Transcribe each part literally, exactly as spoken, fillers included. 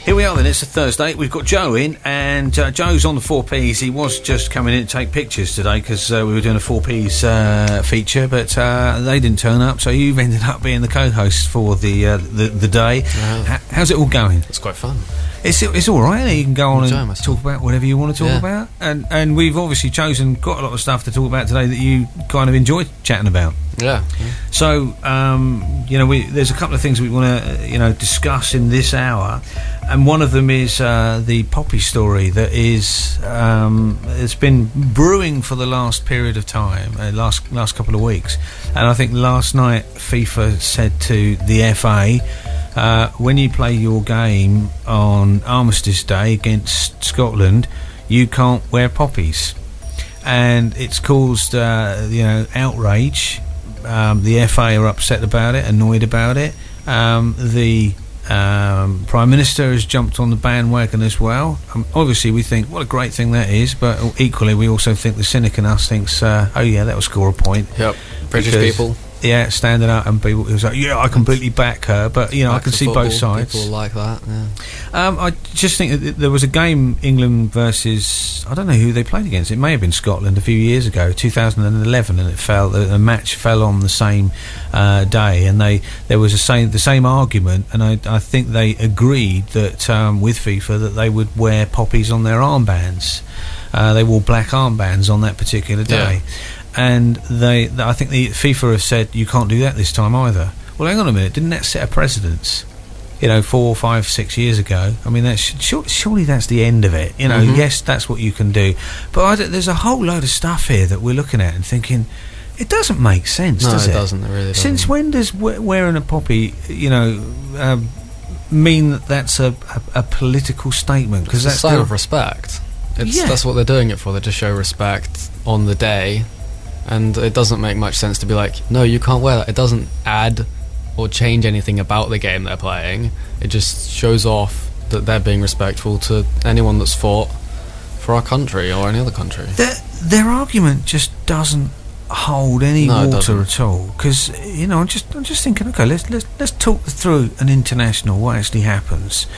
Here we are then, it's a Thursday, we've got Joe in, and uh, Joe's on the four Ps. He was just coming in to take pictures today, because uh, we were doing a four Ps uh, feature, but uh, they didn't turn up, so you've ended up being the co-host for the uh, the, the day. Uh, H- how's it all going? It's quite fun. It's it's all right. You can go on and myself. talk about whatever you want to talk Yeah. about, and and we've obviously chosen quite a lot of stuff to talk about today that you kind of enjoyed chatting about. Yeah. yeah. So um, you know, we there's a couple of things we want to uh, you know discuss in this hour, and one of them is uh, the Poppy story that is um, it's been brewing for the last period of time, uh, last last couple of weeks, and I think last night FIFA said to the F A. Uh, when you play your game on Armistice Day against Scotland, you can't wear poppies, and it's caused uh, you know outrage. Um, the F A are upset about it, annoyed about it. Um, the um, Prime Minister has jumped on the bandwagon as well. Um, obviously, we think what a great thing that is, but equally, we also think the cynic in us thinks, uh, oh yeah, that will score a point. Yep. British Because- people. Yeah, standing up and people who's like, yeah, I completely back her, but you know, Back I can to see football, both sides. People like that. Yeah. Um, I just think that there was a game, England versus, I don't know who they played against. It may have been Scotland a few years ago, two thousand eleven, and it fell. The, the match fell on the same uh, day, and they there was a same the same argument, and I, I think they agreed that um, with FIFA that they would wear poppies on their armbands. Uh, they wore black armbands on that particular day. Yeah. And they, they, I think the FIFA have said you can't do that this time either. Well, hang on a minute, didn't that set a precedence? You know, four, five, six years ago. I mean, that's surely, surely that's the end of it. You know, Mm-hmm. yes, that's what you can do, but I don't, there's a whole load of stuff here that we're looking at and thinking it doesn't make sense, No, does it it? doesn't. It really doesn't. Since when does we- wearing a poppy, you know, um, mean that that's a, a, a political statement? Because It's a that's sign the- of respect. It's, Yeah. That's what they're doing it for. They just show respect on the day, and it doesn't make much sense to be like, no, you can't wear that. It doesn't add or change anything about the game they're playing. It just shows off that they're being respectful to anyone that's fought for our country or any other country. Their, their argument just doesn't hold any No, it water doesn't. at all. Because you know, I'm just I'm just thinking, okay, let's let's let's talk through an international. What actually happens?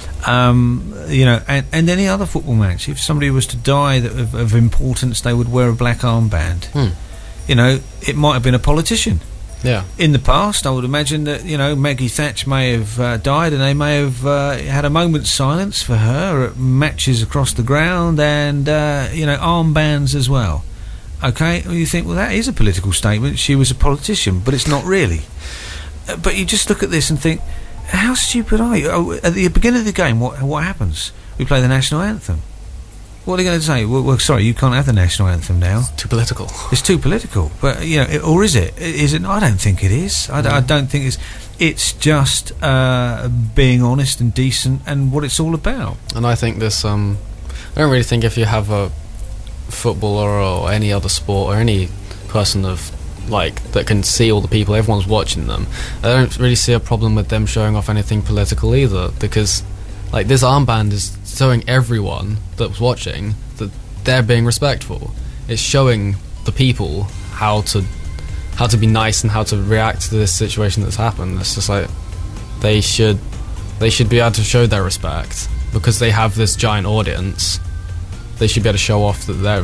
Um, you know, and, and any other football match. If somebody was to die that, of, of importance, they would wear a black armband. Hmm. You know, it might have been a politician. Yeah. In the past, I would imagine that, you know, Maggie Thatcher may have uh, died, and they may have uh, had a moment's silence for her at matches across the ground, and, uh, you know, armbands as well. Okay? Well, you think, well, that is a political statement. She was a politician, but it's not really. Uh, but you just look at this and think, how stupid are you? Oh, at the beginning of the game, what what happens? We play the national anthem. What are they going to say? Well, well, sorry, you can't have the national anthem now. Too political. It's too political, but you know, it, or is it? Is it? I don't think it is. I, d- I don't think it's. It's just uh, being honest and decent, and what it's all about. And I think this, um, I don't really think if you have a footballer or any other sport or any person of, like, that can see all the people, everyone's watching them, I don't really see a problem with them showing off anything political either, because, like, this armband is showing everyone that's watching that they're being respectful. It's showing the people how to how to be nice and how to react to this situation that's happened. It's just like they should they should be able to show their respect because they have this giant audience. They should be able to show off that their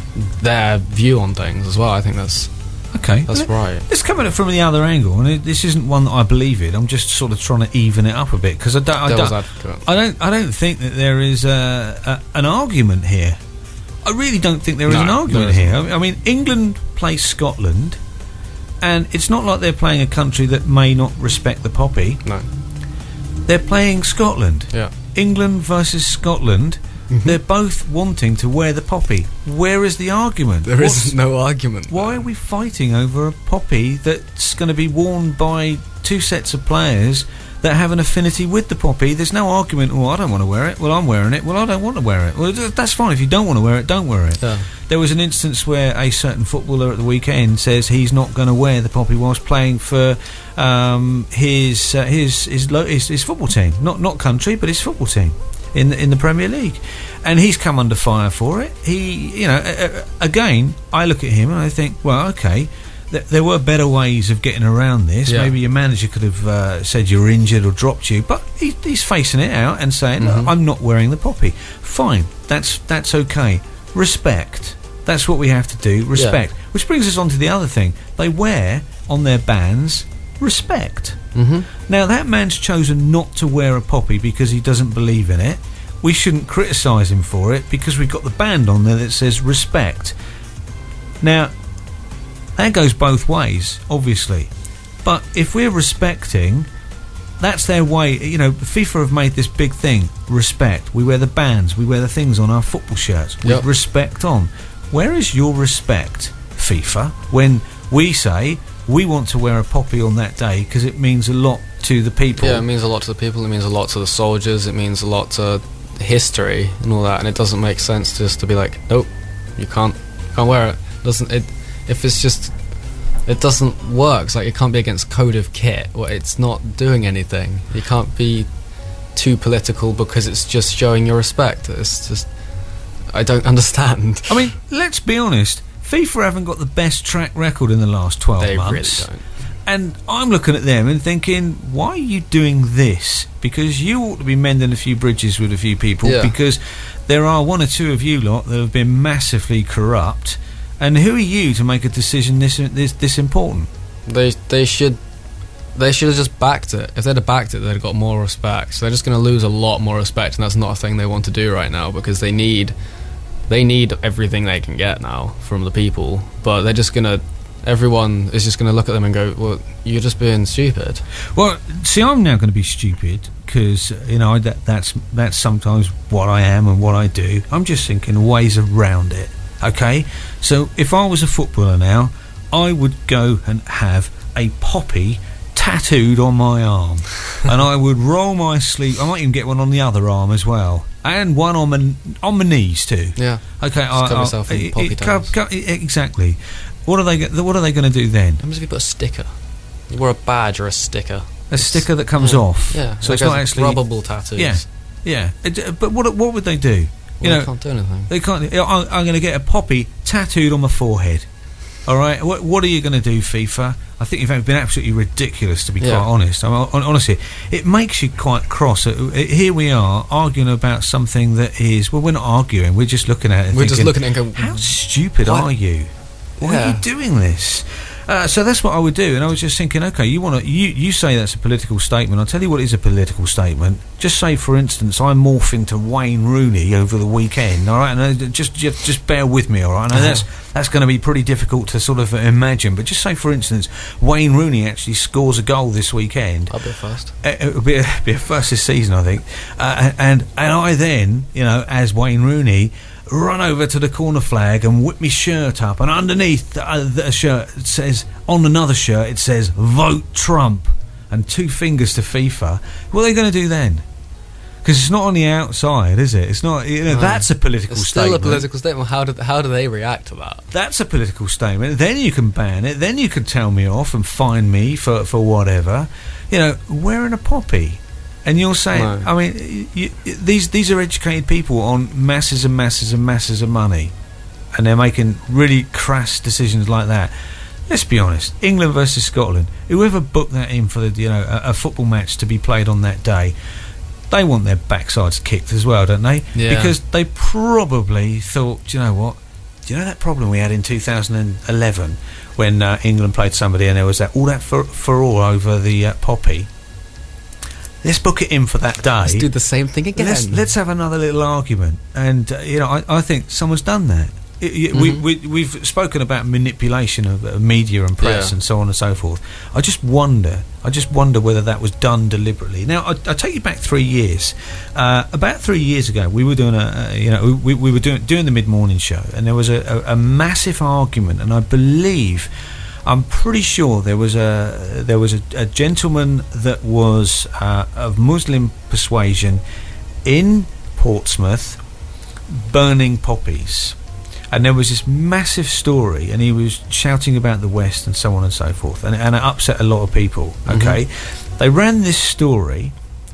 their view on things as well. I think that's Okay, that's Let- right. Let's come at it from the other angle, and it, this isn't one that I believe in. I'm just sort of trying to even it up a bit because I don't. I Devil's don't, advocate. I don't. I don't think that there is a, a, an argument here. I really don't think there is No, an argument there here. isn't. I mean, England play Scotland, and it's not like they're playing a country that may not respect the poppy. No. They're playing Scotland. Yeah. England versus Scotland. They're both wanting to wear the poppy. Where is the argument? There What's- is no argument. Why are we fighting over a poppy that's going to be worn by two sets of players that have an affinity with the poppy? There's no argument, oh, I don't want to wear it. Well, I'm wearing it. Well, I don't want to wear it. Well, th- that's fine. If you don't want to wear it, don't wear it. Yeah. There was an instance where a certain footballer at the weekend says he's not going to wear the poppy whilst playing for um, his, uh, his, his, lo- his his football team. Not not country, but his football team in the, in the Premier League. And he's come under fire for it. He, you know, uh, uh, again, I look at him and I think, well, okay, th- there were better ways of getting around this. Yeah. Maybe your manager could have uh, said you were injured or dropped you, but he, he's facing it out and saying, Mhm. I'm not wearing the poppy. Fine, that's that's okay. Respect. That's what we have to do. Respect. Which brings us on to the other thing. They wear on their bands respect. Mm-hmm. Now, that man's chosen not to wear a poppy because he doesn't believe in it. We shouldn't criticise him for it because we've got the band on there that says respect. Now, that goes both ways, obviously. But if we're respecting, that's their way. You know, FIFA have made this big thing. Respect. We wear the bands. We wear the things on our football shirts with Yep. respect on. Where is your respect, FIFA, when we say we want to wear a poppy on that day because it means a lot to the people? Yeah, it means a lot to the people. It means a lot to the soldiers. It means a lot to history and all that. And it doesn't make sense just to be like, nope, you can't, can't wear it. Doesn't it? If it's just, it doesn't work. It's like it can't be against code of kit. Well, it's not doing anything. You can't be too political because it's just showing your respect. It's just, I don't understand. I mean, let's be honest. FIFA haven't got the best track record in the last twelve They months. really don't. And I'm looking at them and thinking, why are you doing this? Because you ought to be mending a few bridges with a few people. Yeah. Because there are one or two of you lot that have been massively corrupt. And who are you to make a decision this this, this important? They they should they should have just backed it. If they'd have backed it, they'd have got more respect. So they're just going to lose a lot more respect, and that's not a thing they want to do right now because they need they need everything they can get now from the people. But they're just going to everyone is just going to look at them and go, "Well, you're just being stupid." Well, see, I'm now going to be stupid because you know that that's that's sometimes what I am and what I do. I'm just thinking ways around it. Okay, so if I was a footballer now, I would go and have a poppy tattooed on my arm, and I would roll my sleeve. I might even get one on the other arm as well, and one on my on my knees too. Yeah. Okay, Just I, cover I, yourself in it- poppy it- co- tails. co- exactly. What are they? go- What are they going to do then? How much if you put a sticker? You wore a badge or a sticker. A sticker that comes Yeah. off. Yeah. So it's like not a actually rubbable tattoos. Yeah, yeah. It, but what what would they do? You Well, know, they can't do anything. They can't. I'm, I'm going to get a poppy tattooed on my forehead. All right. What, what are you going to do, FIFA? I think you've been absolutely ridiculous, to be Yeah. quite honest. I mean, hon- honestly, it makes you quite cross. Uh, Here we are arguing about something that is. Well, we're not arguing. We're just looking at it. And We're just thinking, looking at it and going, how stupid What? are you? Why are you Yeah. doing this? Uh, so that's what I would do, and I was just thinking, okay, you want to, you, you say that's a political statement. I'll tell you what is a political statement. Just say, for instance, I morph into Wayne Rooney over the weekend, all right? And uh, just, just, just bear with me, all right? I know that's that's going to be pretty difficult to sort of imagine, but just say, for instance, Wayne Rooney actually scores a goal this weekend. I'll be first. Uh, It'll be a, be a first this season, I think. Uh, and and I then, you know, as Wayne Rooney, run over to the corner flag and whip my shirt up, and underneath the, uh, the shirt it says, on another shirt it says, vote Trump, and two fingers to FIFA. What are they going to do then? Because it's not on the outside, is it? It's not, you know, No. that's a political It's still statement. a political statement. How do how do they react to that? That's a political statement. Then you can ban it. Then you can tell me off and fine me for, for whatever. You know, wearing a poppy. And you're saying, No. I mean, you, you, these these are educated people on masses and masses and masses of money, and they're making really crass decisions like that. Let's be honest. England versus Scotland. Whoever booked that in for the you know a, a football match to be played on that day, they want their backsides kicked as well, don't they? Yeah. Because they probably thought, do you know what? Do you know that problem we had in two thousand eleven when uh, England played somebody and there was that all that fur- furore over the uh, poppy? Let's book it in for that day. Let's do the same thing again. Let's, let's have another little argument. And, uh, you know, I, I think someone's done that. It, it, we, Mhm. we, we've spoken about manipulation of uh, media and press Yeah. and so on and so forth. I just wonder, I just wonder whether that was done deliberately. Now, I, I take you back three years. Uh, about three years ago, we were doing a, uh, you know, we, we were doing, doing the mid-morning show, and there was a, a, a massive argument, and I believe... I'm pretty sure there was a there was a, a gentleman that was uh, of Muslim persuasion in Portsmouth burning poppies, and there was this massive story, and he was shouting about the West and so on and so forth, and, and it upset a lot of people. Okay, they ran this story,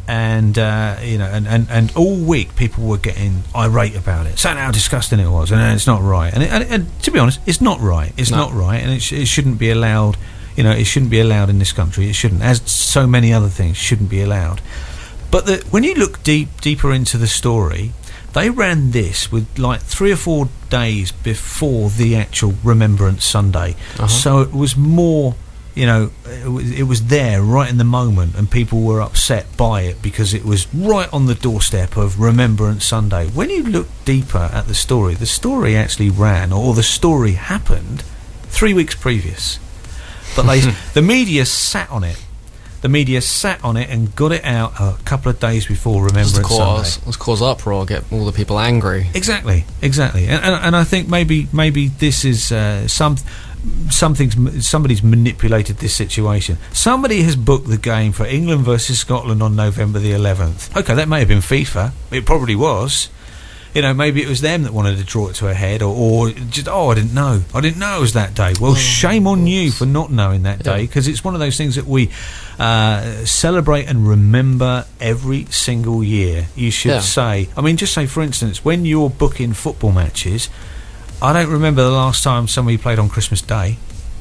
and uh, you know, and, and, and all week people were getting irate about it, saying how disgusting it was, and uh, it's not right. And, it, and, and to be honest, it's not right. It's no. not right, and it, sh- it shouldn't be allowed. You know, it shouldn't be allowed in this country. It shouldn't, as so many other things shouldn't be allowed. But the, when you look deep, deeper into the story, they ran this with like three or four days before the actual Remembrance Sunday. Uh-huh. So it was more, you know, it was, it was there right in the moment, and people were upset by it because it was right on the doorstep of Remembrance Sunday. When you look deeper at the story, the story actually ran, or the story happened, three weeks previous. But they, the media sat on it. The media sat on it and got it out a couple of days before Remembrance cause, Sunday. Let's cause uproar, get all the people angry. Exactly, exactly. And, and, and I think maybe maybe this is uh, some something's somebody's manipulated this situation. Somebody has booked the game for England versus Scotland on November the eleventh. Okay, that may have been FIFA. It probably was. You know, maybe it was them that wanted to draw it to a head, or, or just, oh, I didn't know. I didn't know it was that day. Well, oh, shame on you for not knowing that day, because yeah. it's one of those things that we uh, celebrate and remember every single year. You should yeah. say, I mean, just say, for instance, when you're booking football matches, I don't remember the last time somebody played on Christmas Day.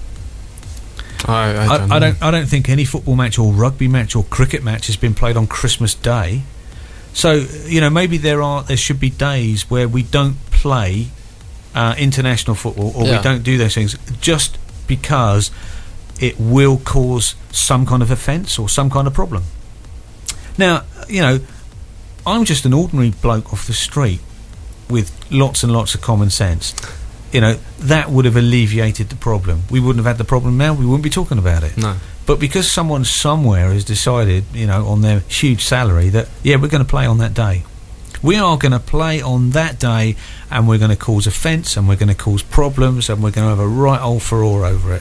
I, I, don't, I, I don't. I don't think any football match or rugby match or cricket match has been played on Christmas Day. So, you know, maybe there are there should be days where we don't play uh, international football, or yeah. we don't do those things just because it will cause some kind of offence or some kind of problem. Now, you know, I'm just an ordinary bloke off the street with lots and lots of common sense. You know, that would have alleviated the problem. We wouldn't have had the problem now. We wouldn't be talking about it. No. But because someone somewhere has decided, you know, on their huge salary that, yeah, we're going to play on that day. We are going to play on that day, and we're going to cause offence, and we're going to cause problems, and we're going to have a right old furore over it.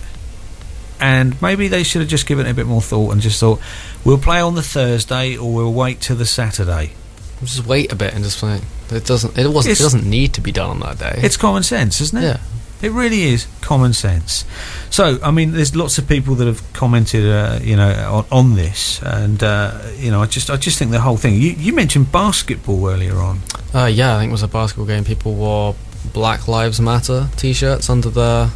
And maybe they should have just given it a bit more thought and just thought, we'll play on the Thursday, or we'll wait till the Saturday. Just wait a bit and just play. It doesn't. It wasn't. It's, it doesn't need to be done on that day. It's common sense, isn't it? Yeah. It really is common sense. So, I mean, there's lots of people that have commented, uh, you know, on, on this, and uh, you know, I just, I just think the whole thing. You, you mentioned basketball earlier on. Uh, yeah, I think it was a basketball game. People wore Black Lives Matter T-shirts under their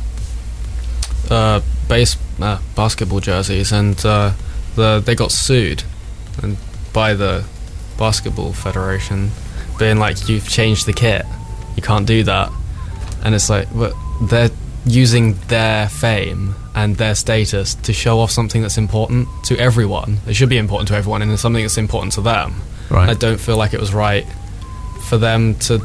uh, base uh, basketball jerseys, and uh, the they got sued, and by the basketball federation, being like, "You've changed the kit. You can't do that." And it's like, but they're using their fame and their status to show off something that's important to everyone. It should be important to everyone, and it's something that's important to them. Right. I don't feel like it was right for them to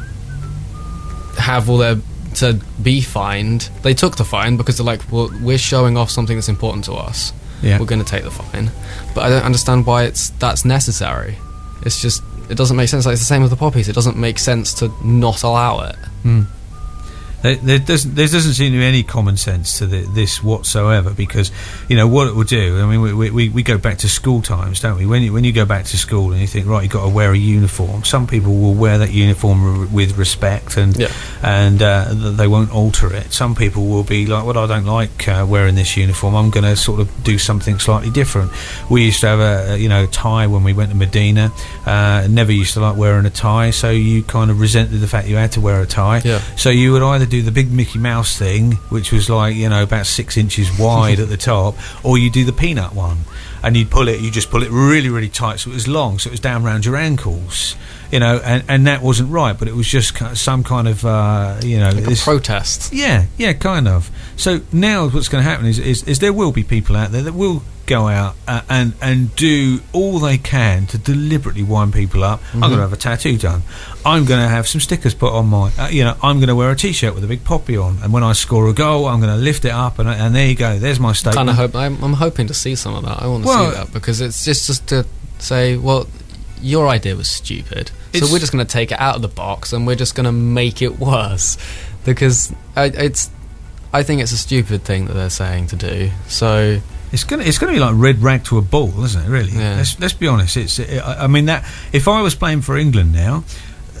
have all their to be fined. They took the fine because they're like, well, we're showing off something that's important to us. Yeah. We're going to take the fine. But I don't understand why it's that's necessary. It's just, it doesn't make sense. Like, it's the same with the poppies. It doesn't make sense to not allow it. Mm. There, there doesn't there doesn't seem to be any common sense to the, this whatsoever, because, you know, what it will do, I mean, we, we, we go back to school times, don't we? When you, when you go back to school and you think, right, you've got to wear a uniform, some people will wear that uniform re- with respect, and yeah. and uh, they won't alter it. Some people will be like, well, I don't like uh, wearing this uniform, I'm going to sort of do something slightly different. We used to have a, you know, tie when we went to Medina. Uh, never used to like wearing a tie, so you kind of resented the fact you had to wear a tie. Yeah. So you would either do the big Mickey Mouse thing, which was like, you know, about six inches wide at the top, or you do the peanut one, and you'd pull it, you just pull it really, really tight, so it was long, so it was down around your ankles, you know, and, and that wasn't right, but it was just some kind of, uh, you know, like this, a protest. Yeah, yeah, kind of. So now what's going to happen is, is, is there will be people out there that will go out uh, and and do all they can to deliberately wind people up. Mm-hmm. I'm going to have a tattoo done. I'm going to have some stickers put on my, uh, you know, I'm going to wear a T-shirt with a big poppy on, and when I score a goal, I'm going to lift it up, and and there you go. There's my statement. Kind of hope. I'm, I'm hoping to see some of that. I want to well, see that, because it's just just to say, well, your idea was stupid, so we're just going to take it out of the box and we're just going to make it worse, because I, it's. I think it's a stupid thing that they're saying to do. So. It's gonna it's gonna be like red rag to a bull, isn't it? Really. Yeah. Let's let's be honest. It's. It, I mean that if I was playing for England now,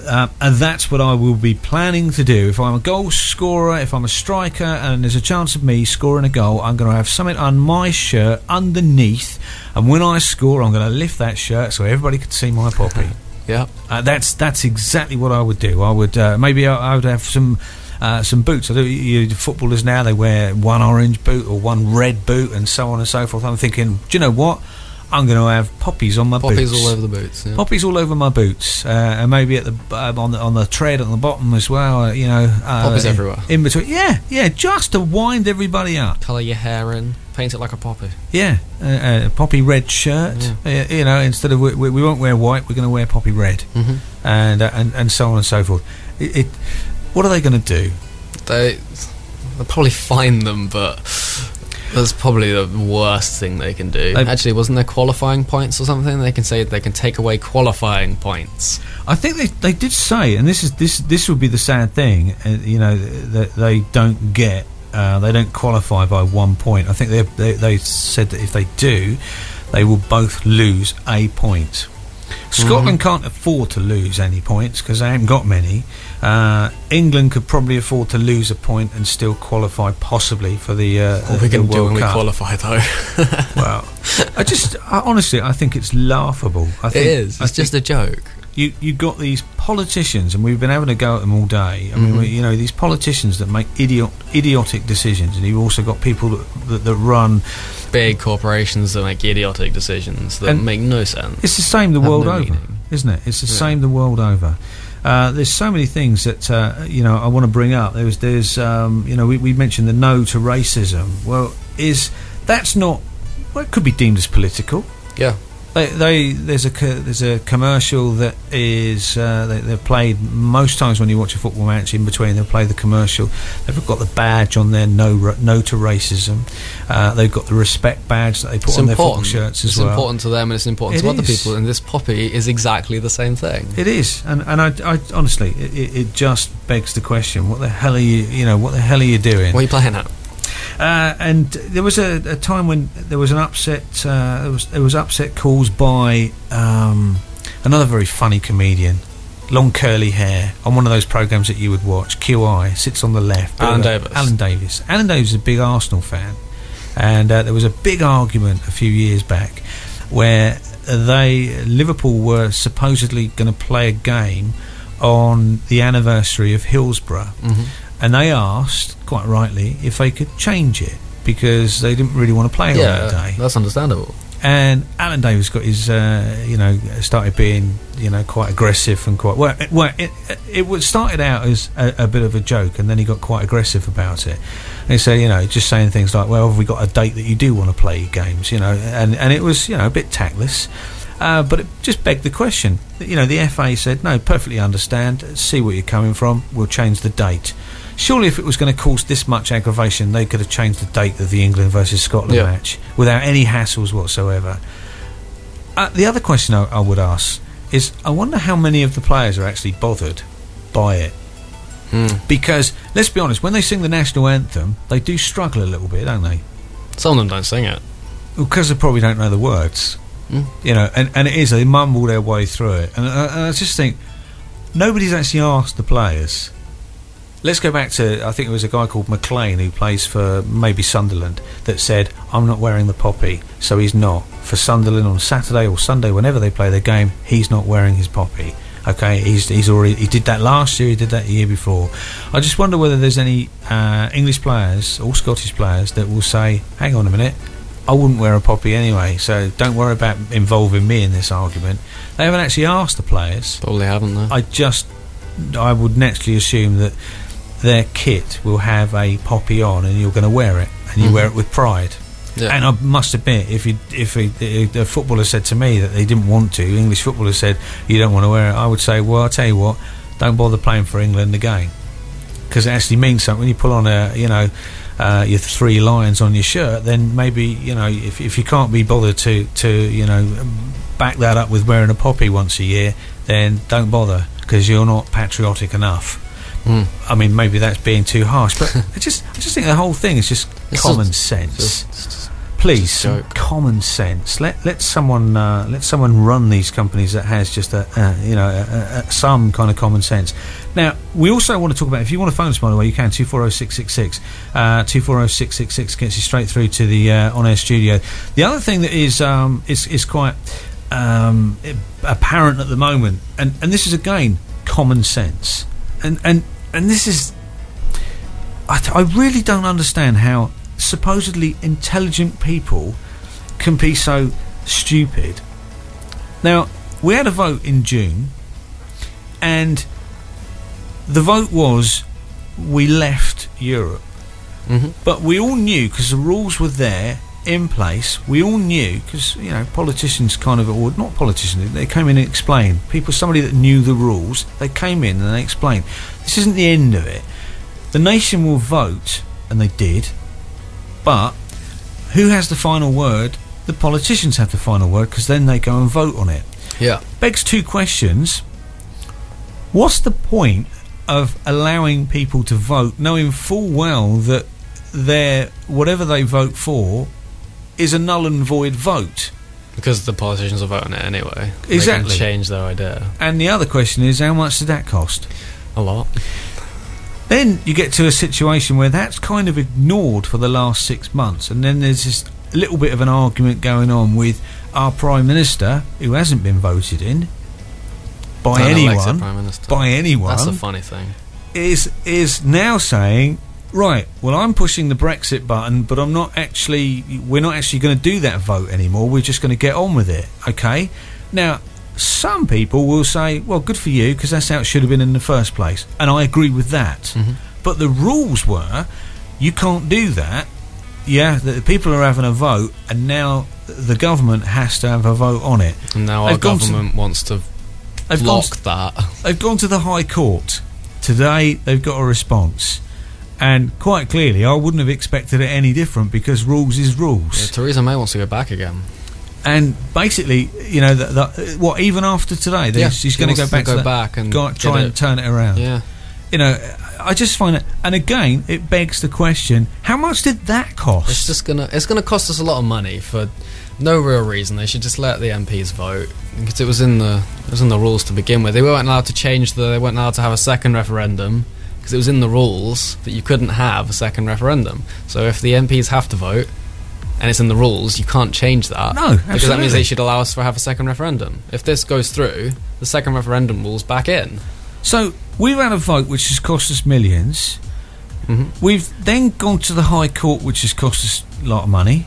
uh, and that's what I will be planning to do. If I'm a goal scorer, if I'm a striker, and there's a chance of me scoring a goal, I'm going to have something on my shirt underneath, and when I score, I'm going to lift that shirt so everybody can see my poppy. Yeah, uh, that's that's exactly what I would do. I would uh, maybe I, I would have some uh, some boots. I do. You, footballers now, they wear one orange boot or one red boot, and so on and so forth. I'm thinking, do you know what? I'm going to have poppies on my poppies boots. Poppies all over the boots. Yeah. Poppies all over my boots, uh, and maybe at the uh, on the on the tread at the bottom as well. Uh, you know, uh, poppies in, everywhere. In between, yeah, yeah, just to wind everybody up. Colour your hair in, paint it like a poppy. Yeah, uh, uh, poppy red shirt. Yeah. Uh, you know, instead of we, we won't wear white, we're going to wear poppy red, mm-hmm. and, uh, and and so on and so forth. It, it what are they going to do? They they'll probably fine them, but that's probably the worst thing they can do. They've, Actually, wasn't there qualifying points or something? They can say they can take away qualifying points. I think they they did say, and this is this this would be the sad thing, uh, you know, that they don't get, uh, they don't qualify by one point. I think they, they they said that if they do, they will both lose a point. Scotland mm-hmm. can't afford to lose any points because they haven't got many. Uh, England could probably afford to lose a point and still qualify possibly for the, uh, what the, we can the do World when Cup. we qualify, though. Well, I just I, honestly I think it's laughable. I think, it is. It's just a joke. You you got these politicians, and we've been having a go at them all day. I mean, mm-hmm. we, you know, these politicians that make idiot idiotic decisions, and you've also got people that that, that run big corporations that make idiotic decisions that make no sense. It's the same the world no over, meaning. Isn't it? It's the yeah. same the world over. Uh, there's so many things that uh, you know I want to bring up. There's there's um, you know we, we mentioned the no to racism. Well, is that's not well, it could be deemed as political. Yeah. They, they there's a co- there's a commercial that is uh, they, they're played most times when you watch a football match. In between, they'll play the commercial. They've got the badge on there, no ra- no to racism. Uh, they've got the respect badge that they put it's on important. their football shirts as it's well. It's important to them, and it's important it to is. other people. And this poppy is exactly the same thing. It is, and and I, I honestly, it, it just begs the question: what the hell are you, you know, what the hell are you doing? What are you playing at? Uh, and there was a, a time when there was an upset. Uh, there was there was upset caused by um, another very funny comedian, long curly hair, on one of those programs that you would watch. Q I sits on the left. Alan Davis. Alan Davis. Alan Davis is a big Arsenal fan, and uh, there was a big argument a few years back where they Liverpool were supposedly going to play a game on the anniversary of Hillsborough. Mm-hmm. And they asked, quite rightly, if they could change it because they didn't really want to play yeah, on that day. That's understandable. And Alan Davis got his, uh, you know, started being, you know, quite aggressive and quite well. It, well, it, it was started out as a, a bit of a joke, and then he got quite aggressive about it. And he said, you know, just saying things like, "Well, have we got a date that you do want to play games?" You know, and and it was, you know, a bit tactless. Uh, but it just begged the question. You know, the F A said, "No, perfectly understand. See where you're coming from. We'll change the date." Surely if it was going to cause this much aggravation, they could have changed the date of the England versus Scotland yeah. match without any hassles whatsoever. Uh, the other question I, I would ask is, I wonder how many of the players are actually bothered by it. Mm. Because, let's be honest, when they sing the national anthem, they do struggle a little bit, don't they? Some of them don't sing it. Because they probably don't know the words. Mm. You know, and, and it is, they mumble their way through it. And, uh, and I just think, nobody's actually asked the players. Let's go back to, I think it was a guy called McLean who plays for maybe Sunderland that said, "I'm not wearing the poppy," so he's not. For Sunderland on Saturday or Sunday, whenever they play their game, he's not wearing his poppy. Okay, he's he's already he did that last year, he did that the year before. I just wonder whether there's any uh, English players or Scottish players that will say, "Hang on a minute, I wouldn't wear a poppy anyway, so don't worry about involving me in this argument." They haven't actually asked the players. Probably haven't, though. I just, I would naturally assume that their kit will have a poppy on, and you're going to wear it, and you mm-hmm. wear it with pride. Yeah. And I must admit, if you, if a, if a footballer said to me that they didn't want to, English footballer said you don't want to wear it, I would say, well, I'll tell you what, don't bother playing for England again, because it actually means something. When you pull on a, you know, uh, your three lions on your shirt, then maybe, you know, if if you can't be bothered to to you know back that up with wearing a poppy once a year, then don't bother, because you're not patriotic enough. Mm. I mean, maybe that's being too harsh, but I just I just think the whole thing is just it's common just, sense. Just, just please, some common sense. Let let someone uh, let someone run these companies that has just a uh, you know a, a, some kind of common sense. Now, we also want to talk about, if you want to phone us, by the way, you can two four zero six six six. Uh, two four zero six six six gets you straight through to the uh, on air studio. The other thing that is um, is is quite um, apparent at the moment, and and this is again common sense, and and and this is. I, I really don't understand how supposedly intelligent people can be so stupid. Now, we had a vote in June, and the vote was we left Europe. Mm-hmm. But we all knew, because the rules were there in place, we all knew, because, you know, politicians kind of, or not politicians, they came in and explained. People, somebody that knew the rules, they came in and they explained. This isn't the end of it. The nation will vote, and they did, but who has the final word? The politicians have the final word, because then they go and vote on it. Yeah. Begs two questions. What's the point of allowing people to vote, knowing full well that their whatever they vote for is a null and void vote? Because the politicians are voting it anyway. Exactly. They can change their idea. And the other question is, how much did that cost? A lot. Then you get to a situation where that's kind of ignored for the last six months, and then there's this little bit of an argument going on with our Prime Minister, who hasn't been voted in by An anyone, elected Prime Minister. by anyone, That's a funny thing. is is now saying, right, well, I'm pushing the Brexit button, but I'm not actually, we're not actually going to do that vote anymore. We're just going to get on with it, okay? Now, some people will say, well, good for you, because that's how it should have been in the first place. And I agree with that. Mm-hmm. But the rules were, you can't do that. Yeah, the people are having a vote, and now the government has to have a vote on it. And now They've our gone government to, wants to they've block gone to, that. They've gone to the High Court. Today, they've got a response. And quite clearly, I wouldn't have expected it any different, because rules is rules. Yeah, Theresa May wants to go back again. And basically, you know, the, the, what, even after today, yeah, she's she going to go back to go to back and go, try and it. turn it around. Yeah. You know, I just find it, and again, it begs the question: how much did that cost? It's just gonna, it's gonna cost us a lot of money for no real reason. They should just let the M Ps vote, because it was in the, it was in the rules to begin with. They weren't allowed to change the, they weren't allowed to have a second referendum, because it was in the rules that you couldn't have a second referendum. So if the M Ps have to vote, and it's in the rules, you can't change that. No, absolutely. Because that means they should allow us to have a second referendum. If this goes through, the second referendum rule's back in. So we've had a vote which has cost us millions. Mm-hmm. We've then gone to the High Court, which has cost us a lot of money.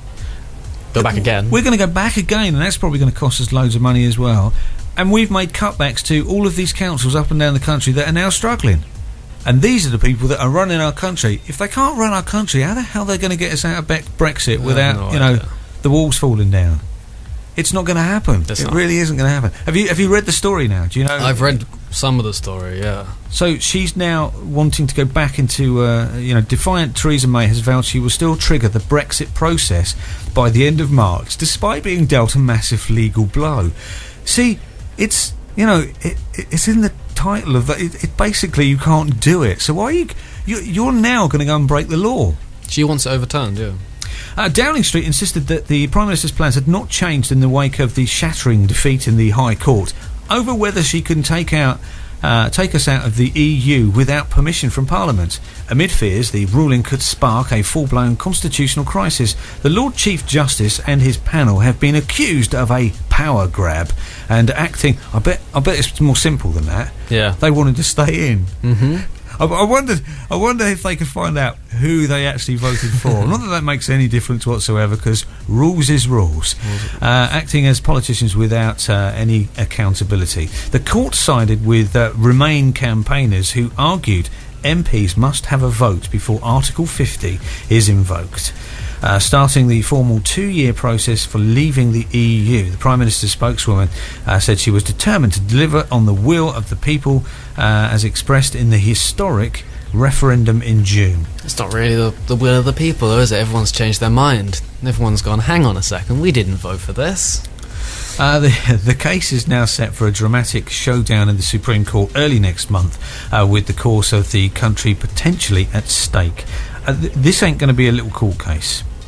Go back again. We're going to go back again, and that's probably going to cost us loads of money as well. And we've made cutbacks to all of these councils up and down the country that are now struggling. And these are the people that are running our country. If they can't run our country, how the hell are they going to get us out of Brexit without, no you know, idea. the walls falling down? It's not going to happen. It's it not. really isn't going to happen. Have you have you read the story now? Do you know? I've read some of the story, yeah. So she's now wanting to go back into, uh, you know, defiant Theresa May has vowed she will still trigger the Brexit process by the end of March, despite being dealt a massive legal blow. See, it's, you know, it, it's in the title of that. It, it basically, you can't do it. So why are you, you you're now going to go and break the law? She wants it overturned, yeah. Uh, Downing Street insisted that the Prime Minister's plans had not changed in the wake of the shattering defeat in the High Court over whether she can take out uh, take us out of the E U without permission from Parliament. Amid fears the ruling could spark a full-blown constitutional crisis, the Lord Chief Justice and his panel have been accused of a power grab and acting. I bet I bet it's more simple than that. Yeah. They wanted to stay in. Mm-hmm. I, I wondered. I wonder if they could find out who they actually voted for. Not that that makes any difference whatsoever, because rules is rules. Uh, acting as politicians without uh, any accountability. The court sided with uh, Remain campaigners who argued M Ps must have a vote before Article fifty is invoked. Uh, starting the formal two-year process for leaving the E U. The Prime Minister's spokeswoman uh, said she was determined to deliver on the will of the people uh, as expressed in the historic referendum in June. It's not really the, the will of the people, though, is it? Everyone's changed their mind. Everyone's gone, hang on a second, we didn't vote for this. Uh, the, the case is now set for a dramatic showdown in the Supreme Court early next month, uh, with the course of the country potentially at stake. Uh, th- this ain't going to be a little court case.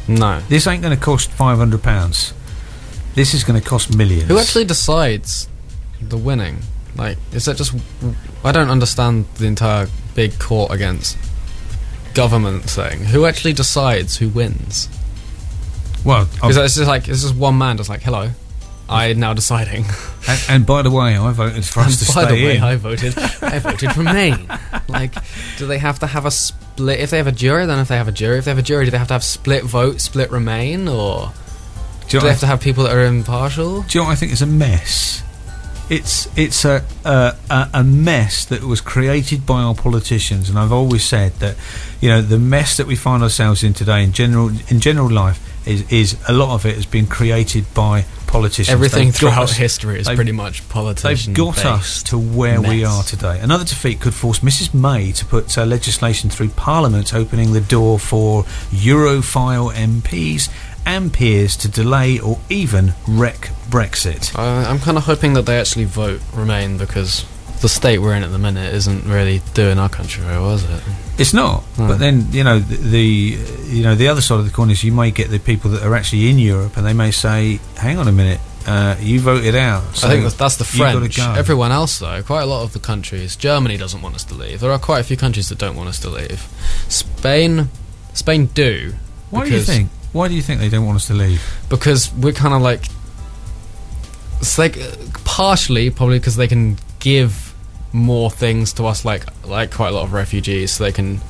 No. This ain't going to cost five hundred pounds. This is going to cost millions. Who actually decides the winning? Like, is that just... I don't understand the entire big court against government thing. Who actually decides who wins? Well, because it's just like it's just one man just like, hello, I'm now deciding. And, and by the way, I voted for us to by stay the way, in. I voted. I voted Remain. Like, do they have to have a split? If they have a jury, then if they have a jury, if they have a jury, do they have to have split vote, split Remain, or do, you do they have to have people that are impartial? Do you know what I think is a mess? It's it's a, a a mess that was created by our politicians, and I've always said that, you know, the mess that we find ourselves in today in general in general life is is a lot of it has been created by politicians. Everything They've throughout us, history is pretty much politician. They've got us to where mess. we are today. Another defeat could force Missus May to put uh, legislation through Parliament, opening the door for Europhile M Ps and peers to delay or even wreck Brexit. Uh, I'm kind of hoping that they actually vote Remain, because the state we're in at the minute isn't really doing our country very well, is it? It's not. No. But then, you know, the, the you know the other side of the coin is you may get the people that are actually in Europe, and they may say, "Hang on a minute, uh, you voted out." So I think that's the French. Go. Everyone else, though, quite a lot of the countries. Germany doesn't want us to leave. There are quite a few countries that don't want us to leave. Spain, Spain do. Why do you think? Why do you think they don't want us to leave? Because we're kind of like, it's like uh, partially probably because they can give more things to us, like like quite a lot of refugees, so they can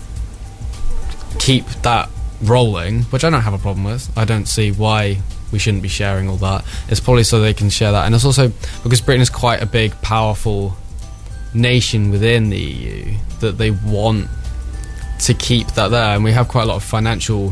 keep that rolling, which I don't have a problem with. I don't see why we shouldn't be sharing all that. It's probably so they can share that, and it's also because Britain is quite a big, powerful nation within the E U that they want to keep that there, and we have quite a lot of financial.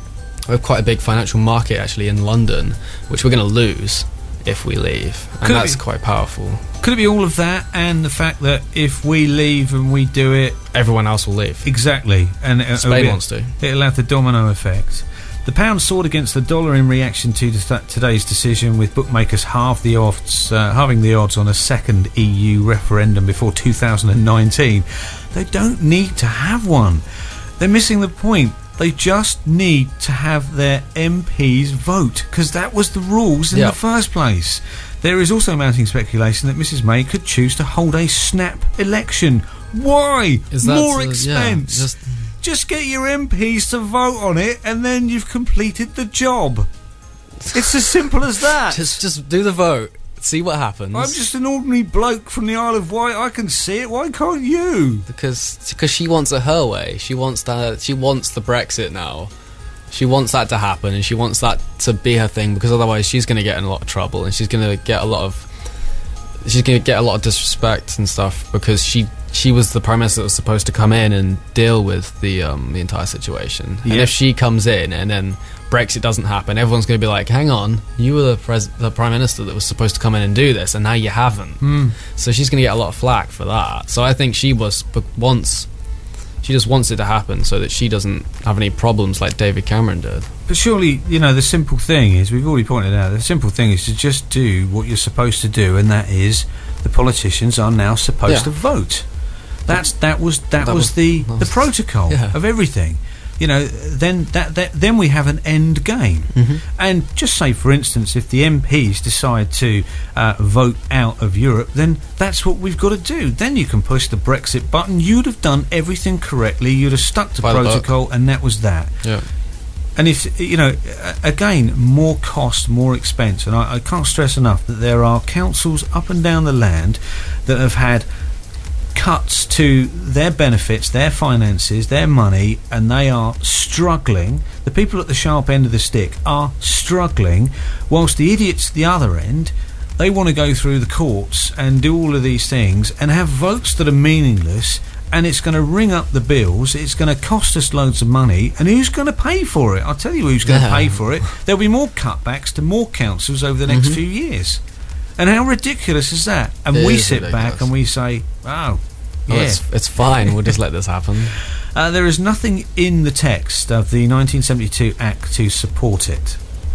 We have quite a big financial market actually in London, which we're going to lose if we leave, and could that's it, quite powerful. Could it be all of that and the fact that if we leave and we do it, everyone else will leave? Exactly, and uh, Spain it, wants to. It'll have the domino effect. The pound soared against the dollar in reaction to th- today's decision, with bookmakers halve the odds, uh, halving the odds on a second E U referendum before two thousand nineteen. They don't need to have one. They're missing the point. They just need to have their M Ps vote, because that was the rules in yep. the first place. There is also mounting speculation that Missus May could choose to hold a snap election. Why? Is that More uh, expense. Yeah, just, just get your M Ps to vote on it, and then you've completed the job. It's as simple as that. Just, just do the vote. See what happens. I'm just an ordinary bloke from the Isle of Wight. I can see it. Why can't you? Because because she wants it her way. She wants that. She wants the Brexit now. She wants that to happen, and she wants that to be her thing. Because otherwise, she's going to get in a lot of trouble, and she's going to get a lot of. She's going to get a lot of disrespect and stuff, because she she was the prime minister that was supposed to come in and deal with the um the entire situation. Yeah. And if she comes in and then Brexit doesn't happen, everyone's going to be like, hang on, you were the, pres- the prime minister that was supposed to come in and do this, and now you haven't. Mm. So she's going to get a lot of flack for that. So I think she was wants she just wants it to happen so that she doesn't have any problems like David Cameron did. But surely, you know, the simple thing is, we've already pointed out, the simple thing is to just do what you're supposed to do, and that is the politicians are now supposed yeah. to vote. That's that was that, that was, was the that the was, protocol yeah. of everything. You know, then that, that then we have an end game. Mm-hmm. And just say, for instance, if the M Ps decide to uh, vote out of Europe, then that's what we've got to do. Then you can push the Brexit button. You'd have done everything correctly. You'd have stuck to By protocol, and that was that. Yeah. And if, you know, again, more cost, more expense. And I, I can't stress enough that there are councils up and down the land that have had cuts to their benefits, their finances, their money, and they are struggling. The people at the sharp end of the stick are struggling, whilst the idiots at the other end, they want to go through the courts and do all of these things and have votes that are meaningless, and it's going to ring up the bills, it's going to cost us loads of money, and who's going to pay for it? I'll tell you who's going to Yeah. pay for it. There'll be more cutbacks to more councils over the next Mhm. few years. And how ridiculous is that? And It we is sit ridiculous. back and we say, oh, yeah. Well, it's, it's fine. We'll just let this happen. Uh, there is nothing in the text of the nineteen seventy-two Act to support it.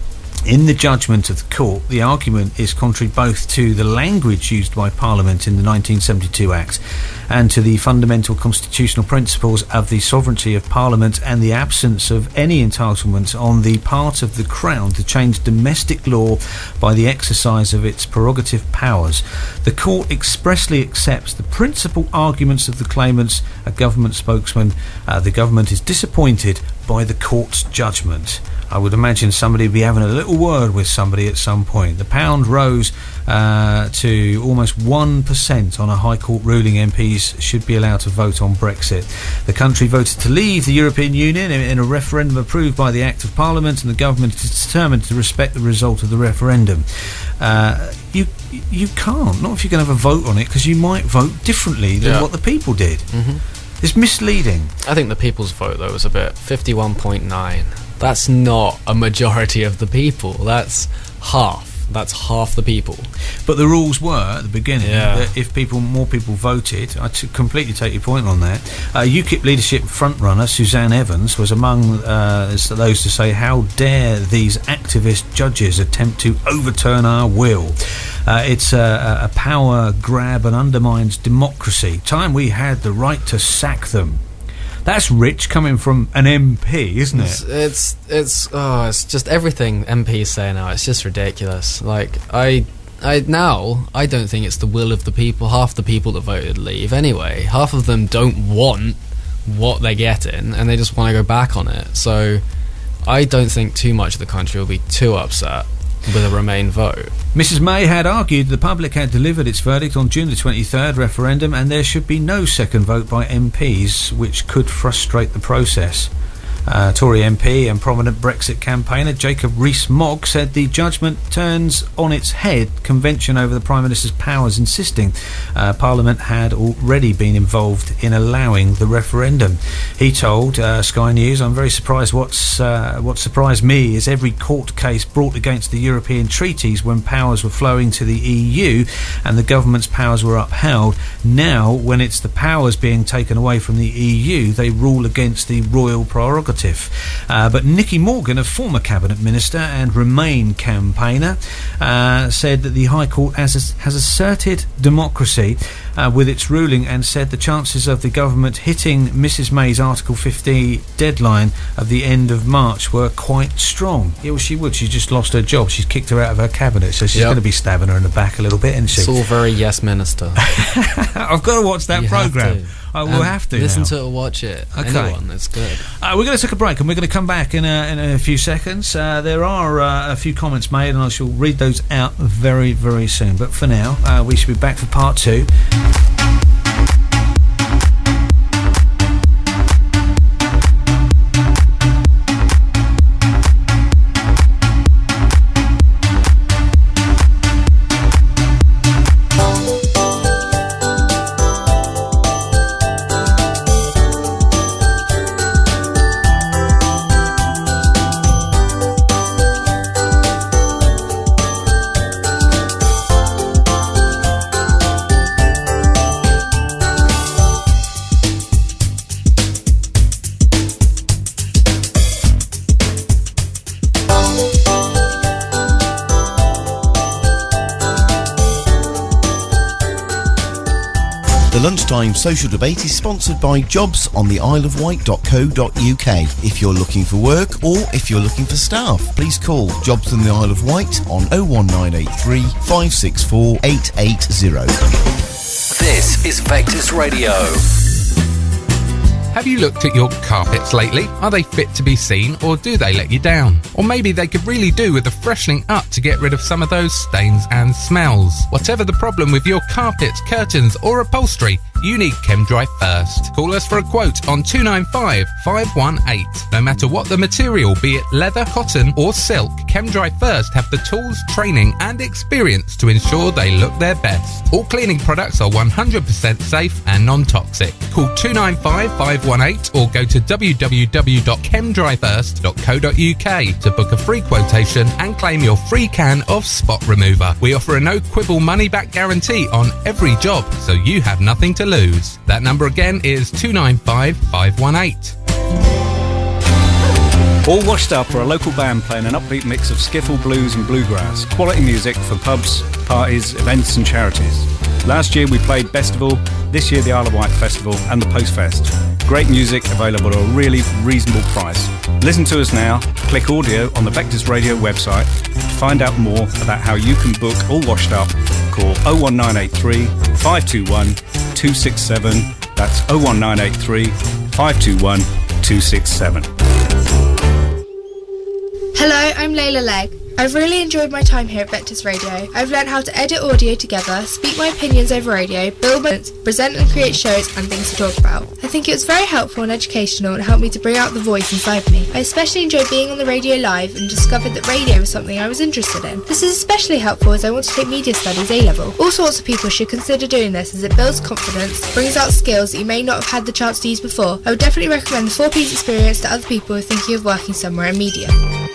In the judgment of the court, the argument is contrary both to the language used by Parliament in the nineteen seventy-two Act and to the fundamental constitutional principles of the sovereignty of Parliament and the absence of any entitlement on the part of the Crown to change domestic law by the exercise of its prerogative powers. The court expressly accepts the principal arguments of the claimants. A government spokesman, uh, the government is disappointed by the court's judgment. I would imagine somebody would be having a little word with somebody at some point. The pound rose uh, to almost one percent on a High Court ruling M Ps should be allowed to vote on Brexit. The country voted to leave the European Union in, in a referendum approved by the Act of Parliament, and the government is determined to respect the result of the referendum. Uh, you you can't, not if you're going to have a vote on it, because you might vote differently than yeah. what the people did. Mm-hmm. It's misleading. I think the people's vote, though, was a bit fifty-one point nine. That's not a majority of the people. That's half. That's half the people. But the rules were at the beginning yeah. that if people, more people voted, I t- completely take your point on that. Uh, UKIP leadership frontrunner Suzanne Evans was among uh, those to say, "How dare these activist judges attempt to overturn our will? Uh, it's a, a power grab and undermines democracy. Time we had the right to sack them." That's rich coming from an M P, isn't it? It's, it's, it's, oh, it's just everything M Ps say now. It's just ridiculous. Like, I, I, now, I don't think it's the will of the people, half the people that voted leave anyway. Half of them don't want what they're getting, and they just want to go back on it. So, I don't think too much of the country will be too upset with a Remain vote. Missus May had argued the public had delivered its verdict on June the twenty-third referendum, and there should be no second vote by M Ps, which could frustrate the process. Uh, Tory M P and prominent Brexit campaigner Jacob Rees-Mogg said the judgment turns on its head convention over the Prime Minister's powers, insisting uh, Parliament had already been involved in allowing the referendum. He told uh, Sky News, "I'm very surprised. What's uh, what surprised me is every court case brought against the European treaties when powers were flowing to the E U and the government's powers were upheld. Now, when it's the powers being taken away from the E U, they rule against the royal prerogative." Uh, but Nicky Morgan, a former cabinet minister and Remain campaigner, uh, said that the High Court has, has asserted democracy uh, with its ruling, and said the chances of the government hitting Missus May's Article fifty deadline of the end of March were quite strong. Yeah, well, she would. She's just lost her job. She's kicked her out of her cabinet, so she's yep. going to be stabbing her in the back a little bit, isn't she? It's all very Yes Minister. I've got to watch that you programme. I will um, have to listen now. to it or watch it. Okay. Anyone, it's good. Uh, we're going to take a break, and we're going to come back in a, in a few seconds. Uh, there are uh, a few comments made, and I shall read those out very, very soon. But for now, uh, we should be back for part two. The Lunchtime Social Debate is sponsored by jobs on the isle of wight dot co dot uk. If you're looking for work or if you're looking for staff, please call Jobs on the Isle of Wight on oh one nine eight three, five six four, eight eight zero. This is Vectis Radio. Have you looked at your carpets lately? Are they fit to be seen, or do they let you down? Or maybe they could really do with a freshening up to get rid of some of those stains and smells. Whatever the problem with your carpets, curtains or upholstery, you need ChemDry First. Call us for a quote on two nine five, five one eight. No matter what the material, be it leather, cotton or silk, ChemDry First have the tools, training and experience to ensure they look their best. All cleaning products are one hundred percent safe and non-toxic. Call two nine five, five one eight or go to w w w dot chem dry first dot co dot uk to book a free quotation and claim your free can of spot remover. We offer a no quibble money back guarantee on every job, so you have nothing to lose. That number again is two nine five, five one eight. All Washed Up are a local band playing an upbeat mix of skiffle, blues and bluegrass. Quality music for pubs, parties, events and charities. Last year we played Festival, this year the Isle of Wight Festival and the Post Fest. Great music available at a really reasonable price. Listen to us now, click audio on the Vectis Radio website. To find out more about how you can book All Washed Up, call oh one nine eight three, five two one, two six seven. That's oh one nine eight three, five two one, two six seven. Hello, I'm Layla Legg. I've really enjoyed my time here at Vectis Radio. I've learned how to edit audio together, speak my opinions over radio, build moments, present and create shows and things to talk about. I think it was very helpful and educational and helped me to bring out the voice inside me. I especially enjoyed being on the radio live and discovered that radio was something I was interested in. This is especially helpful as I want to take media studies A-level. All sorts of people should consider doing this as it builds confidence, brings out skills that you may not have had the chance to use before. I would definitely recommend the four-piece experience to other people who are thinking of working somewhere in media.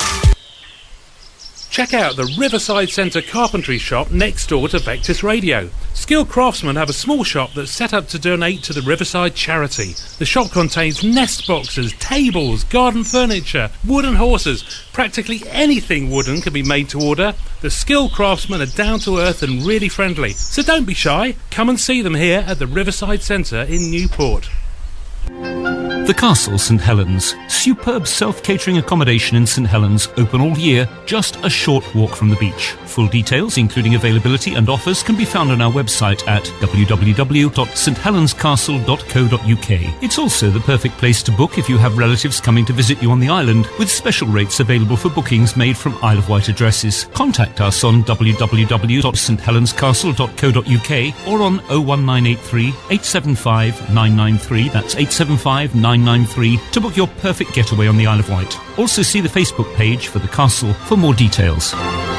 Check out the Riverside Centre carpentry shop next door to Vectis Radio. Skilled craftsmen have a small shop that's set up to donate to the Riverside charity. The shop contains nest boxes, tables, garden furniture, wooden horses. Practically anything wooden can be made to order. The skilled craftsmen are down to earth and really friendly. So don't be shy. Come and see them here at the Riverside Centre in Newport. The Castle, St Helens. Superb self-catering accommodation in St Helens, open all year, just a short walk from the beach. Full details, including availability and offers, can be found on our website at w w w dot st helens castle dot co dot u k. It's also the perfect place to book if you have relatives coming to visit you on the island, with special rates available for bookings made from Isle of Wight addresses. Contact us on w w w dot st helens castle dot co dot u k or on oh one nine eight three, eight seven five, nine nine three, that's eight seven five, nine nine three, to book your perfect getaway on the Isle of Wight. Also see the Facebook page for the Castle for more details.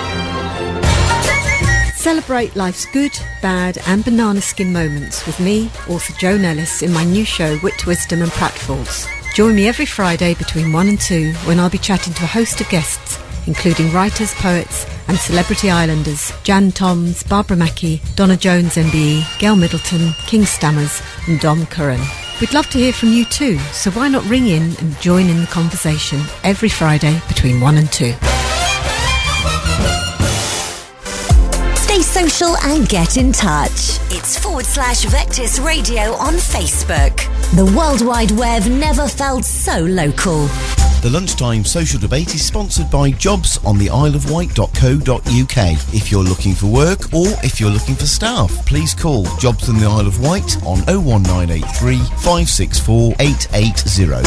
Celebrate life's good, bad and banana skin moments with me, author Joan Ellis, in my new show Wit, Wisdom and Pratfalls. Join me every Friday between one and two when I'll be chatting to a host of guests, including writers, poets and celebrity islanders, Jan Toms, Barbara Mackey, Donna Jones M B E, Gail Middleton, King Stammers and Dom Curran. We'd love to hear from you too, so why not ring in and join in the conversation every Friday between one and two. Stay social and get in touch. It's forward slash Vectis Radio on Facebook. The World Wide Web never felt so local. The Lunchtime Social Debate is sponsored by jobs on the isle of wight dot co dot u k. If you're looking for work or if you're looking for staff, please call Jobs on the Isle of Wight on oh one nine eight three, five six four, eight eight zero.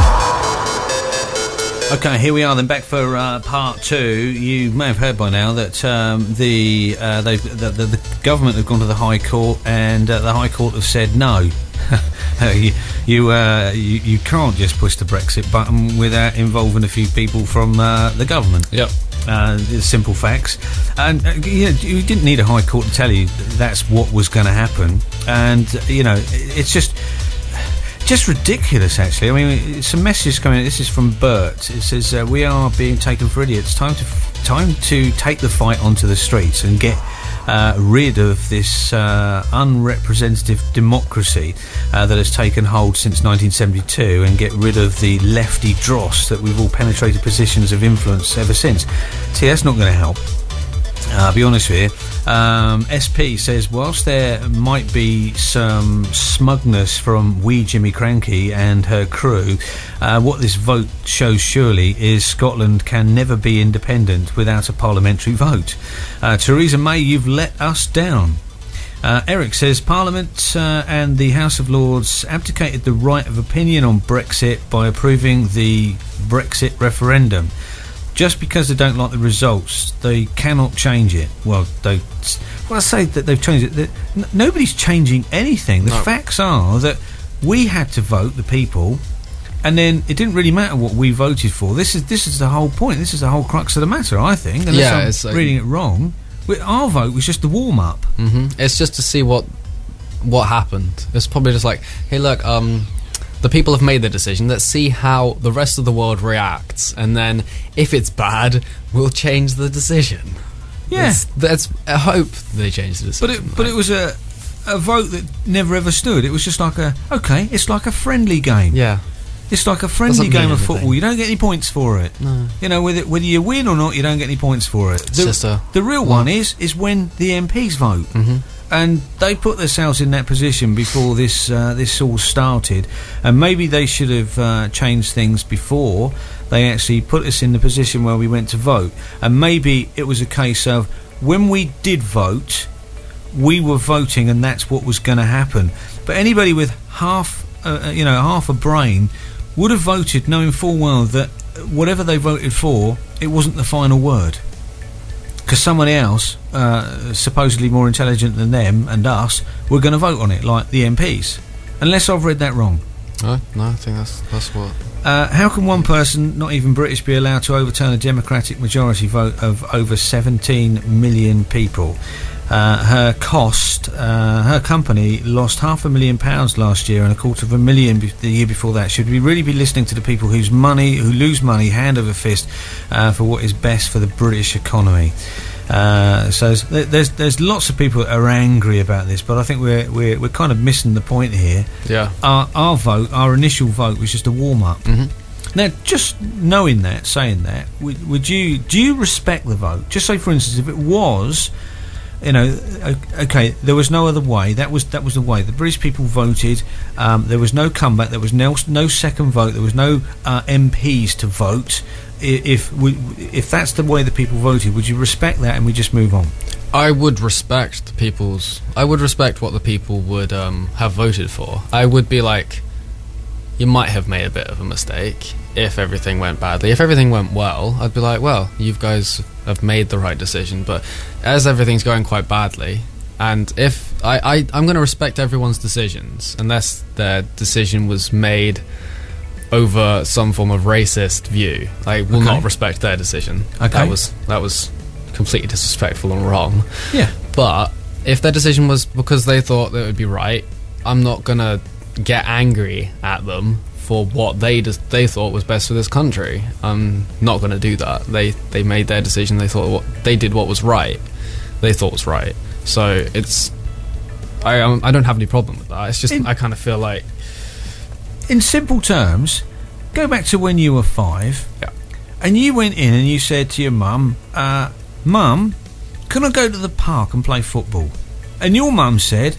Okay, here we are then, back for uh, part two. You may have heard by now that um, the, uh, they've, the, the the government have gone to the High Court, and uh, the High Court have said no. you you, uh, you you can't just push the Brexit button without involving a few people from uh, the government. Yep. Uh, simple facts, and uh, you know, you didn't need a High Court to tell you that's what was going to happen, and uh, you know it's just. Just ridiculous, actually. I mean, some messages coming in. This is from Bert. It says, uh, we are being taken for idiots. Time to f- time to take the fight onto the streets and get uh, rid of this uh, unrepresentative democracy uh, that has taken hold since nineteen seventy-two, and get rid of the lefty dross that we've all penetrated positions of influence ever since. See, that's not going to help. Uh, I'll be honest with you. Um, S P says, whilst there might be some smugness from wee Jimmy Krankie and her crew, uh, what this vote shows surely is Scotland can never be independent without a parliamentary vote. Uh, Theresa May, you've let us down. Uh, Eric says, Parliament uh, and the House of Lords abdicated the right of opinion on Brexit by approving the Brexit referendum. Just because they don't like the results, they cannot change it. Well, they, well, I say that they've changed it. That n- nobody's changing anything. The no. facts are that we had to vote, the people, and then it didn't really matter what we voted for. This is this is the whole point. This is the whole crux of the matter, I think. Unless yeah, I'm it's like, reading it wrong. We, our vote was just the warm-up. Mm-hmm. It's just to see what what happened. It's probably just like, hey, look, um... the people have made their decision. Let's see how the rest of the world reacts, and then if it's bad, we'll change the decision. Yeah, that's, that's I hope they change the decision. But it, but it was a a vote that never ever stood. It was just like a okay, it's like a friendly game. Yeah, It's like a friendly Doesn't game mean of football. anything. You don't get any points for it. No. You know, whether whether you win or not, you don't get any points for it. It's The, just a- the real one is is when the M Ps vote, Mm-hmm. and they put themselves in that position before this uh, this all started. And maybe they should have uh, changed things before they actually put us in the position where we went to vote. And maybe it was a case of when we did vote, we were voting, and that's what was going to happen. But anybody with half, uh, you know, half a brain would have voted knowing full well that whatever they voted for, it wasn't the final word. Because someone else, uh, supposedly more intelligent than them and us, were going to vote on it, like the M Ps. Unless I've read that wrong. No, no, I think that's that's what. Uh, how can one person, not even British, be allowed to overturn a democratic majority vote of over seventeen million people? Uh, her cost, uh, her company lost half a million pounds last year and a quarter of a million be- the year before that. Should we really be listening to the people whose money, who lose money hand over fist uh, for what is best for the British economy? Uh, so there's, there's there's lots of people that are angry about this, but I think we're we're we're kind of missing the point here. Yeah. Our our vote, our initial vote, was just a warm up. Mm-hmm. Now, just knowing that, saying that, would, would you do you respect the vote? Just say, for instance, if it was, you know, okay, there was no other way. That was that was the way. The British people voted. Um, there was no comeback. There was no no second vote. There was no uh, M Ps to vote. I- If we, if that's the way the people voted, would you respect that and we just move on? I would respect the people's. I would respect what the people would um, have voted for. I would be like, you might have made a bit of a mistake if everything went badly. If everything went well, I'd be like, well, you guys have made the right decision. But as everything's going quite badly, and if I, I I'm going to respect everyone's decisions unless their decision was made over some form of racist view. I will Okay. not respect their decision. Okay. That was that was completely disrespectful and wrong. Yeah. But if their decision was because they thought that it would be right, I'm not gonna get angry at them for what they just they thought was best for this country. I'm not gonna do that. They they made their decision. They thought what they did what was right. They thought was right. So it's I um, I don't have any problem with that. It's just In- I kind of feel like In simple terms, go back to when you were five, Yeah. and you went in and you said to your mum, uh, "Mum, can I go to the park and play football?" And your mum said,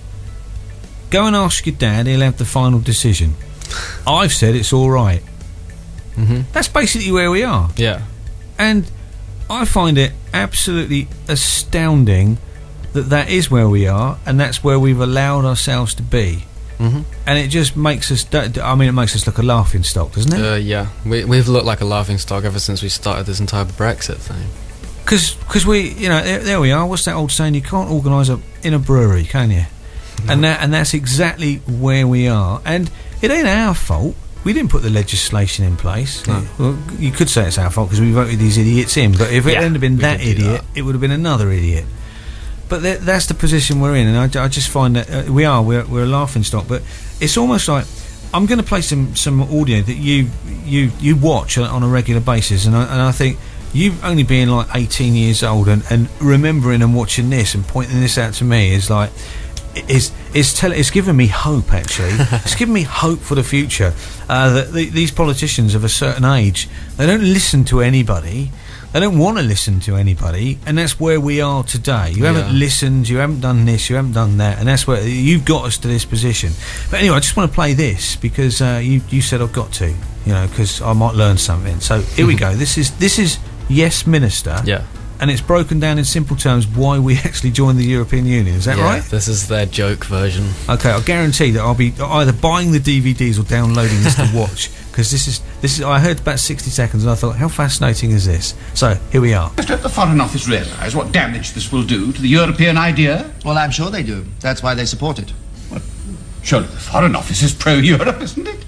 "Go and ask your dad. He'll have the final decision." I've said it's all right. Mhm. That's basically where we are. yeah. And I find it absolutely astounding that that is where we are, and that's where we've allowed ourselves to be. Mhm. And it just makes us, I mean, it makes us look a laughing stock, doesn't it? Uh, yeah, we, we've looked like a laughing stock ever since we started this entire Brexit thing. Because we, you know, there, there we are. What's that old saying? You can't organise a in a brewery, can you? No. And that, and that's exactly where we are. And it ain't our fault. We didn't put the legislation in place. No. Well, you could say it's our fault because we voted these idiots in. But if it Yeah, hadn't have been we that did do idiot, that. it would have been another idiot. But th- that's the position we're in, and I, I just find that uh, we are we're, we're a laughing stock. But it's almost like I'm going to play some, some audio that you you you watch on, on a regular basis, and I, and I think you only being like eighteen years old and, and remembering and watching this and pointing this out to me is like is is tell it's giving me hope. Actually, it's giving me hope for the future. Uh, that the, these politicians of a certain age, they don't listen to anybody. They don't want to listen to anybody, and that's where we are today. You haven't Yeah. listened, you haven't done this, you haven't done that, and that's where you've got us to this position. But anyway, I just want to play this because uh, you you said I've got to, you know, because I might learn something. So here we go. This is this is Yes Minister, Yeah. and it's broken down in simple terms why we actually joined the European Union. Is that yeah, right? This is their joke version. Okay, I guarantee that I'll be either buying the D V Ds or downloading this to watch because this is this is. I heard about sixty seconds and I thought, how fascinating is this? So here we are. Just let the Foreign Office realise what damage this will do to the European idea. Well, I'm sure they do. That's why they support it. Well, surely the Foreign Office is pro-Europe, isn't it?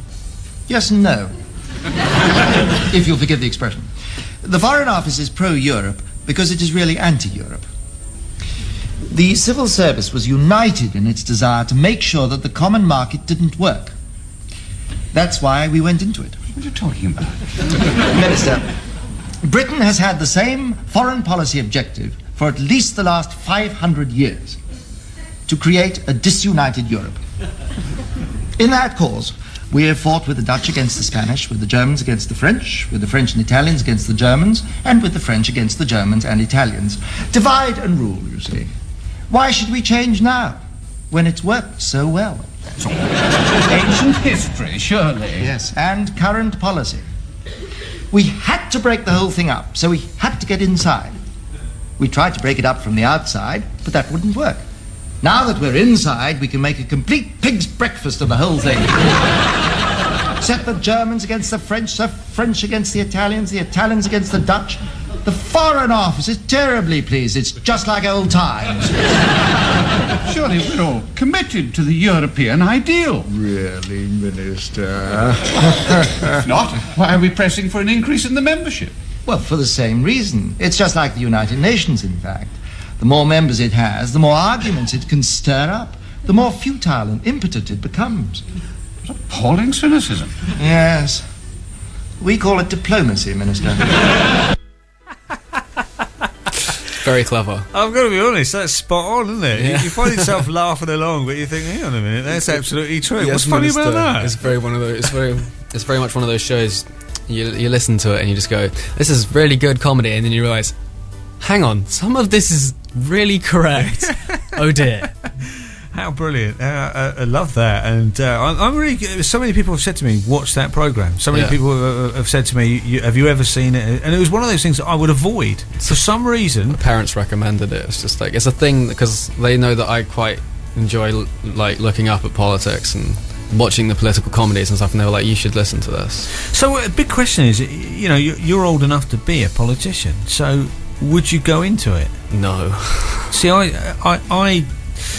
Yes and no. If you'll forgive the expression. The Foreign Office is pro-Europe because it is really anti-Europe. The civil service was united in its desire to make sure that the common market didn't work. That's why we went into it. What are you talking about? Minister, Britain has had the same foreign policy objective for at least the last five hundred years, to create a disunited Europe. In that cause, We have fought with the Dutch against the Spanish, with the Germans against the French, with the French and Italians against the Germans, and with the French against the Germans and Italians. Divide and rule, you see. Why should we change now, when it's worked so well? Ancient history, surely. Yes, and current policy. We had to break the whole thing up, so we had to get inside. We tried to break it up from the outside, but that wouldn't work. Now that we're inside, we can make a complete pig's breakfast of the whole thing. Set the Germans against the French, the French against the Italians, the Italians against the Dutch. The Foreign Office is terribly pleased. It's just like old times. Surely we're all committed to the European ideal. Really, Minister? If not, why are we pressing for an increase in the membership? Well, for the same reason. It's just like the United Nations, in fact. The more members it has, the more arguments it can stir up, the more futile and impotent it becomes. What appalling cynicism. Yes. We call it diplomacy, Minister. Very clever. I've got to be honest, that's spot on, isn't it? Yeah. You, you find yourself laughing along, but you think, hang on a minute, that's absolutely true. Yes, What's funny Minister. about that? It's very one of those. It's very. It's very much one of those shows. You you listen to it and you just go, "This is really good comedy," and then you realise, hang on, some of this is really correct. Oh dear. How brilliant. Uh, I, I love that. And uh, I'm, I'm really... So many people have said to me, watch that programme. So many Yeah. people have, have said to me, you, have you ever seen it? And it was one of those things that I would avoid. For some reason... My parents recommended it. It's just like, it's a thing because they know that I quite enjoy l- like looking up at politics and watching the political comedies and stuff, and they were like, you should listen to this. So a big question is, you know, you're, you're old enough to be a politician, so would you go into it? No. See, I, I, I,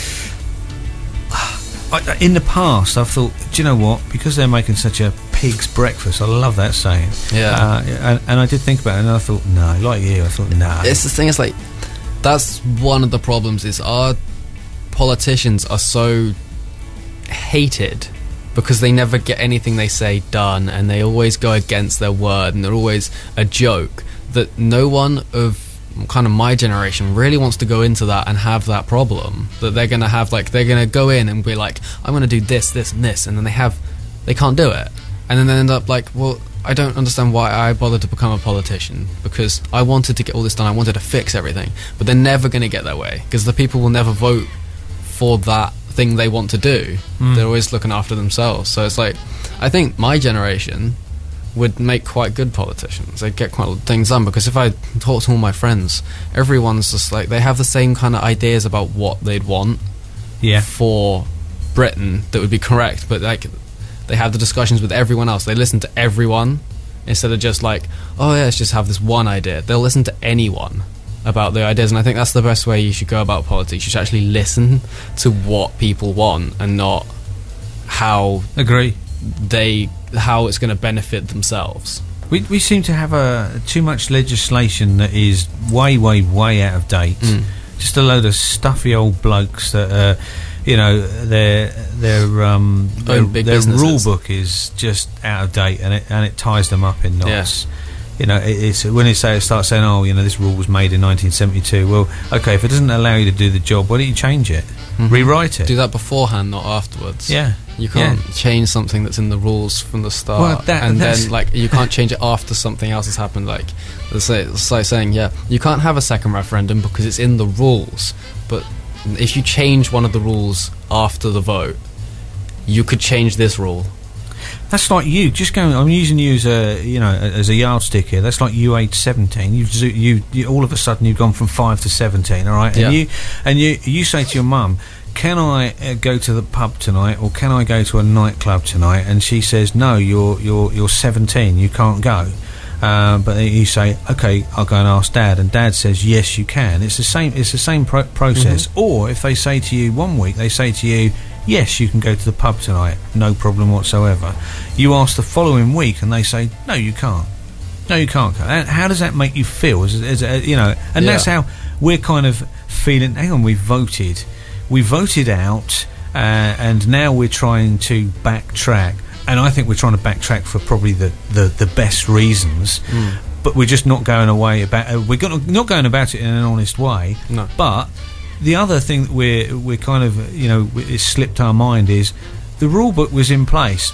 I, in the past, I've thought, do you know what? Because they're making such a pig's breakfast, I love that saying. Yeah. Uh, and, and I did think about it, and I thought, no, like you, I thought, nah. It's the thing. It's like that's one of the problems. Is our politicians are so hated because they never get anything they say done, and they always go against their word, and they're always a joke. That no one of kind of my generation really wants to go into that and have that problem. That they're going to have, like, they're going to go in and be like, I'm going to do this, this, and this, and then they have, they can't do it, and then they end up like, well, I don't understand why I bothered to become a politician, because I wanted to get all this done, I wanted to fix everything, but they're never going to get their way because the people will never vote for that thing they want to do. Mm. They're always looking after themselves. So it's like, I think my generation would make quite good politicians. They'd get quite a lot of things done, because if I talk to all my friends, everyone's just like, they have the same kind of ideas about what they'd want yeah. for Britain that would be correct, but like they have the discussions with everyone else. They listen to everyone instead of just like, oh yeah, let's just have this one idea. They'll listen to anyone about their ideas, and I think that's the best way you should go about politics. You should actually listen to what people want and not how agree they how it's going to benefit themselves. We we seem to have a too much legislation that is way way way out of date. Mm. Just a load of stuffy old blokes that uh, you know, their their um their, Own big their rule businesses. book is just out of date, and it and it ties them up in knots. Yeah. You know, it, it's when they say start saying, oh, you know, this rule was made in nineteen seventy-two. Well, okay, if it doesn't allow you to do the job, why don't you change it? Mm-hmm. Rewrite it. Do that beforehand, not afterwards. Yeah. You can't Yeah. change something that's in the rules from the start, Well, that- and that's- then like you can't change it after something else has happened. Like it's like, it's like saying, yeah, you can't have a second referendum because it's in the rules. But if you change one of the rules after the vote, you could change this rule. That's like you just going. I'm using you as a, you know, as a yardstick here. That's like you age seventeen. You've zo- you, you all of a sudden you've gone from five to seventeen. All right, and Yeah. you and you you say to your mum, "Can I uh, go to the pub tonight, or can I go to a nightclub tonight?" And she says, "No, you're you're you're seventeen. You can't go." Um, but then you say, "Okay, I'll go and ask Dad," and Dad says, "Yes, you can." It's the same. It's the same pro- process. Mm-hmm. Or if they say to you one week, they say to you, "Yes, you can go to the pub tonight, no problem whatsoever." You ask the following week, and they say, "No, you can't. No, you can't." And how does that make you feel? As, as, as, you know, and Yeah. that's how we're kind of feeling. Hang on, we voted, we voted out, uh, and now we're trying to backtrack. And I think we're trying to backtrack for probably the, the, the best reasons. Mm. But we're just not going away about. Uh, we're gonna, not going about it in an honest way. No. But the other thing that we're we're kind of, you know, it's slipped our mind is the rule book was in place.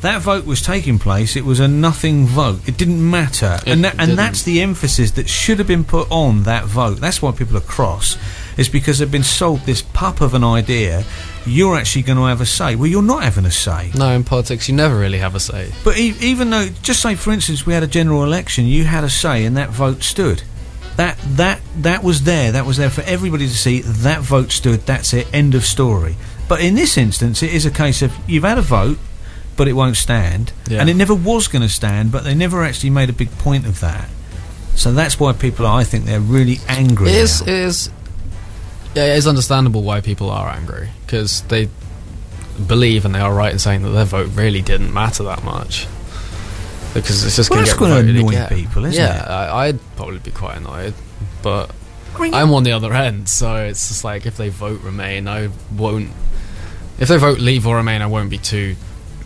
that vote was taking place, it was a nothing vote. It didn't matter. It and that, and didn't. that's the emphasis that should have been put on that vote. That's why people are cross, is because they've been sold this pup of an idea. You're actually going to have a say. Well, you're not having a say. No, in politics, you never really have a say. But e- even though, just say, for instance, we had a general election, you had a say and that vote stood. That that that was there. That was there for everybody to see. That vote stood. That's it. End of story. But in this instance, it is a case of you've had a vote, but it won't stand. Yeah. And it never was going to stand, but they never actually made a big point of that. So that's why people are, I think, they're really angry. It is, now. it is, yeah, it is understandable why people are angry, because they believe, and they are right in saying that their vote really didn't matter that much. Because it's just Well, going to that's get gonna voted annoy again. people, isn't yeah, it? I, I'd probably be quite annoyed, but I mean, I'm on the other end, so it's just like if they vote Remain, I won't. If they vote Leave or Remain, I won't be too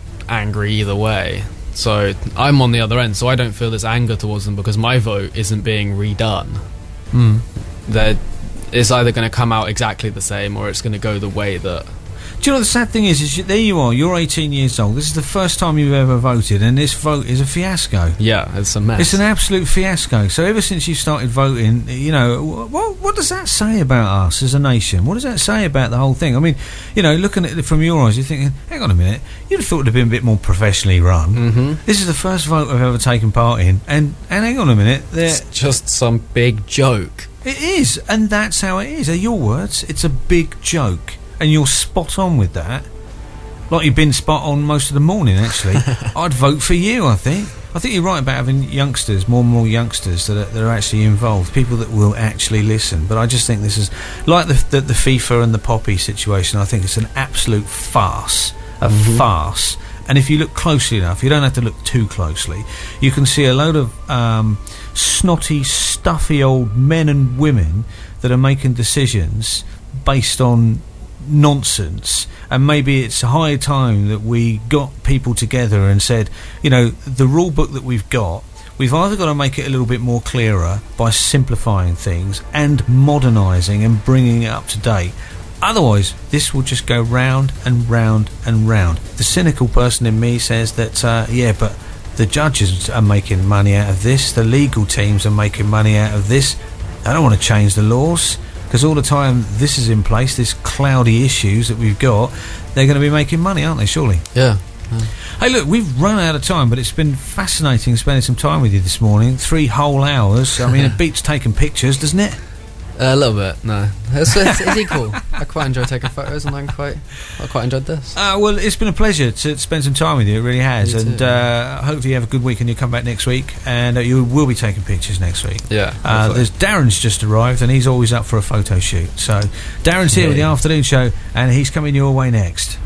angry either way. So I'm on the other end, so I don't feel this anger towards them because my vote isn't being redone. Mm. That it's either going to come out exactly the same, or it's going to go the way that. Do you know what the sad thing is? Is you, there you are, you're eighteen years old. This is the first time you've ever voted, and this vote is a fiasco. Yeah, it's a mess. It's an absolute fiasco. So ever since you started voting, you know, what what does that say about us as a nation? What does that say about the whole thing? I mean, you know, looking at it from your eyes, you're thinking, hang on a minute, you'd have thought it would have been a bit more professionally run. Mm-hmm. This is the first vote I've ever taken part in, and, and hang on a minute, It's just some big joke. it is, and that's how it is. Are your words? It's a big joke. And you're spot on with that. Like you've been spot on most of the morning, actually. I'd vote for you, I think. I think you're right about having youngsters, more and more youngsters that are, that are actually involved, people that will actually listen. But I just think this is, like the, the, the FIFA and the Poppy situation, I think it's an absolute farce. A Mm-hmm. farce. And if you look closely enough, you don't have to look too closely, you can see a load of um, snotty, stuffy old men and women that are making decisions based on nonsense. And maybe it's high time that we got people together and said, you know, the rule book that we've got, we've either got to make it a little bit more clearer by simplifying things and modernising and bringing it up to date. Otherwise, this will just go round and round and round. The cynical person in me says that, uh, yeah, but the judges are making money out of this, the legal teams are making money out of this. I don't want to change the laws, because all the time this is in place, this cloudy issues that we've got, they're going to be making money, aren't they, surely? Yeah. yeah. Hey, look, we've run out of time, but it's been fascinating spending some time with you this morning. Three whole hours. I mean, it beats taking pictures, doesn't it? Uh, a little bit, no. It's, it's, it's equal. I quite enjoy taking photos, and I quite, I quite enjoyed this. Uh, well, it's been a pleasure to spend some time with you. It really has. Me And too. uh, hopefully you have a good week and you come back next week. And uh, you will be taking pictures next week. Yeah. Uh, hopefully. there's Darren's just arrived, and he's always up for a photo shoot. So Darren's here Yeah. with the afternoon show, and he's coming your way next.